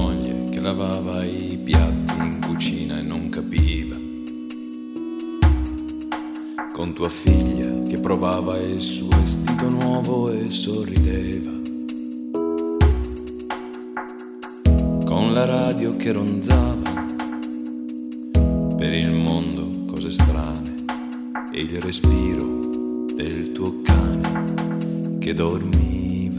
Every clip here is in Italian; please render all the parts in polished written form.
moglie che lavava i piatti in cucina e non capiva, con tua figlia che provava il suo vestito nuovo e sorrideva, con la radio che ronzava per il mondo cose strane e il respiro del tuo cane che dormiva,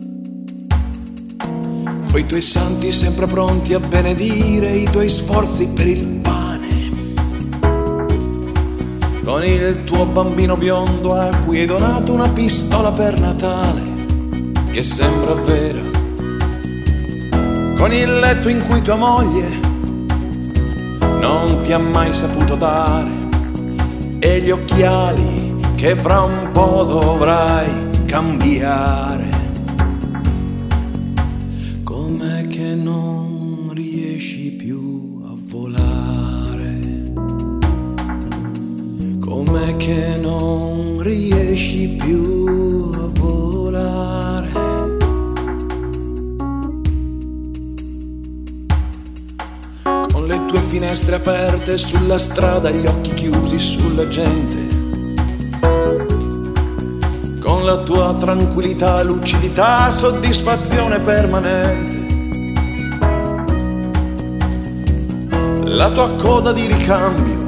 coi tuoi santi sempre pronti a benedire i tuoi sforzi per il pane, con il tuo bambino biondo a cui hai donato una pistola per Natale che sembra vera, con il letto in cui tua moglie non ti ha mai saputo dare e gli occhiali che fra un po' dovrai cambiare. Com'è che non riesci più a volare? Com'è che non riesci più a volare? Con le tue finestre aperte sulla strada, gli occhi chiusi sulla gente, con la tua tranquillità, lucidità, soddisfazione permanente, la tua coda di ricambio,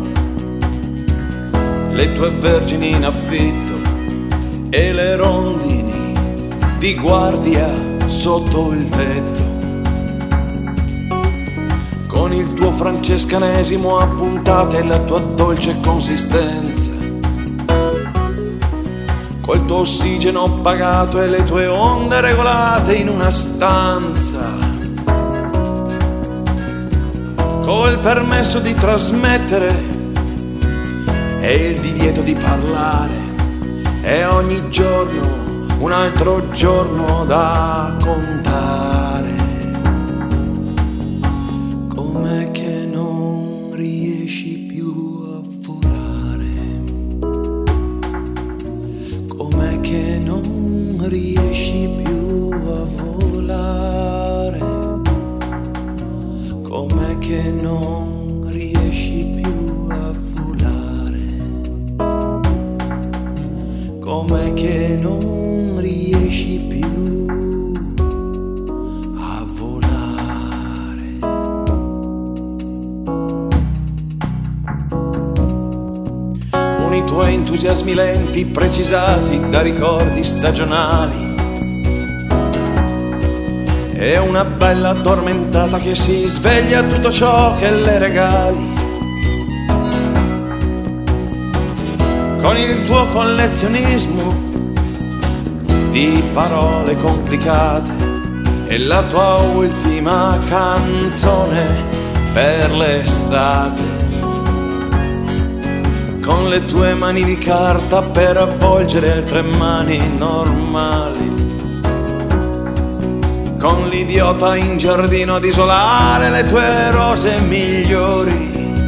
le tue vergini in affitto e le rondini di guardia sotto il tetto, con il tuo francescanesimo a puntate e la tua dolce consistenza, col tuo ossigeno pagato e le tue onde regolate in una stanza, col permesso di trasmettere e il divieto di parlare, e ogni giorno un altro giorno da contare. Com'è che non riesci più a volare? Com'è che non riesci più a volare? Com'è che non riesci più a volare? Com'è che non riesci più a volare? Con i tuoi entusiasmi lenti precisati da ricordi stagionali e una bella addormentata che si sveglia a tutto ciò che le regali, con il tuo collezionismo di parole complicate e la tua ultima canzone per l'estate, con le tue mani di carta per avvolgere altre mani normali, con l'idiota in giardino ad isolare le tue rose migliori,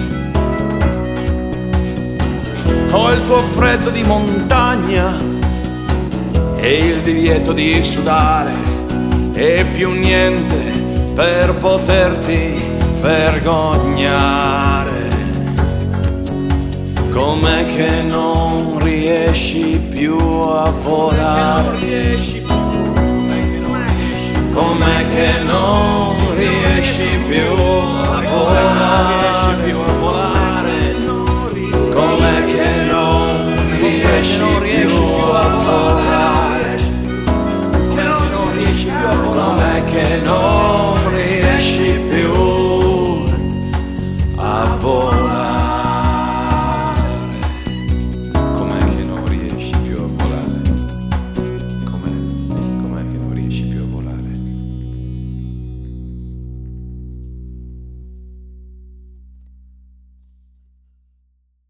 col tuo freddo di montagna e il divieto di sudare e più niente per poterti vergognare. Com'è che non riesci più a volare? Com'è che non riesci più a volare?